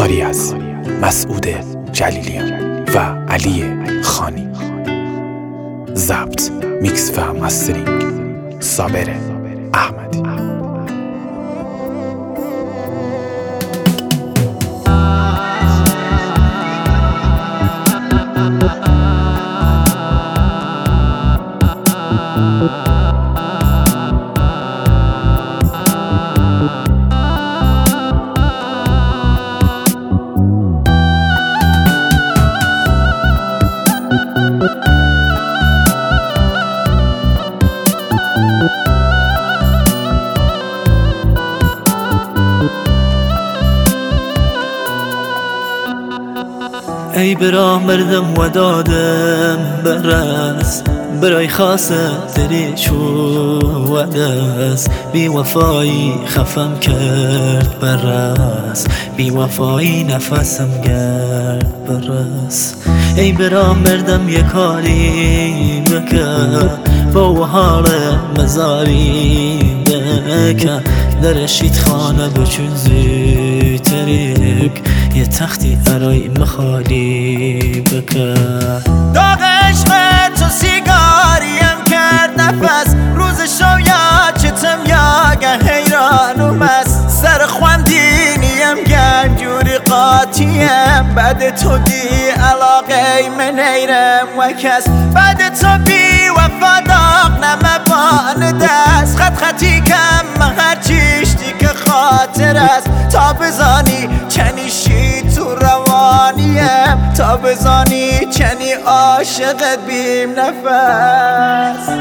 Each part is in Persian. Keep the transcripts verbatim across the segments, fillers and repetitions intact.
کاری از مسعود جلیلیان و علی خانی. ضبط، میکس و مسترینگ صابر احمدی. ای برا مردم و دادم برس برای خاصه دری شو و دست بی وفایی خفم کرد برس بی وفایی نفسم گرد برس ای برا مردم یک کاری بکن با وحال مزاری بکن در شید خانه بچون زی تریک یه تختی برای مخالی بکن. داغ عشق تو سیگاریم کرد نفس روز شو یا چتم یا گه حیران و مست سر خواندینیم گنجوری قاطیم بعد تو دی علاقه من ایرم و کس بعد تو بی وفا داغ نمبان دست خط خطی کم هر چیشتی که خاطر است تا بزانی چنی شی تو روانیم تا بزانی چنی عاشقت بیم نفس.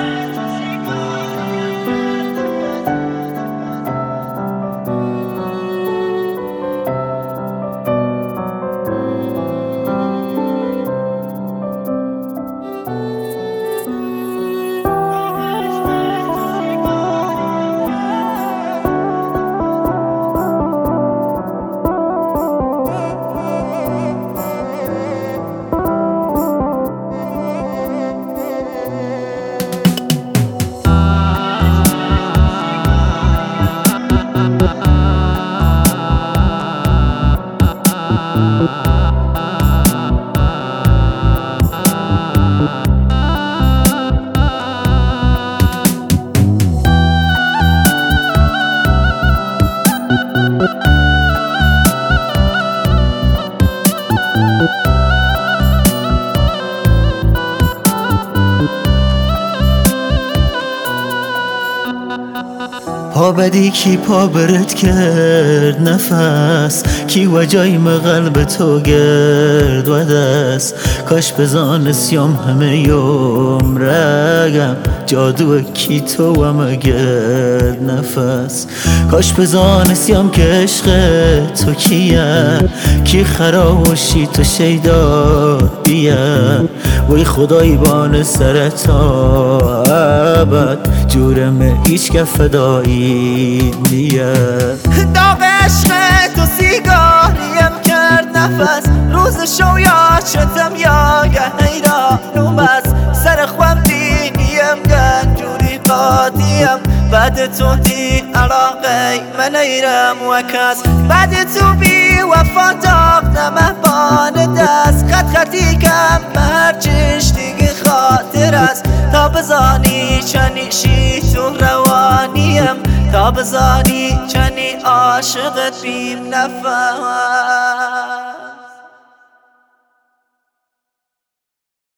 پا بدی کی پا برد کرد نفس کی وجای قلب تو گرد و دست کاش بزانستیم همه یوم رگم جادو کی تو و مگرد نفس کاش بزانستیم که عشق تو کیه کی خراشی تو شیداد بیه وی خدای بان سر تا ابد جورم هیچ که فدایی نیه. داغ عشق تو سیگاریم کرد نفس روز شو یا شتم یا گه حیران و مست سر خوام دینیم گنجوری قاطیم بعد تو دی علاقه من ایرم و کس بعد تو بی وفا داغ نمهبان دست خط خطی کم هر چیش دیگه خاطر است تا بزانی چنی شی تو روانیم تا بزانی چنی عاشقت بیم نفس.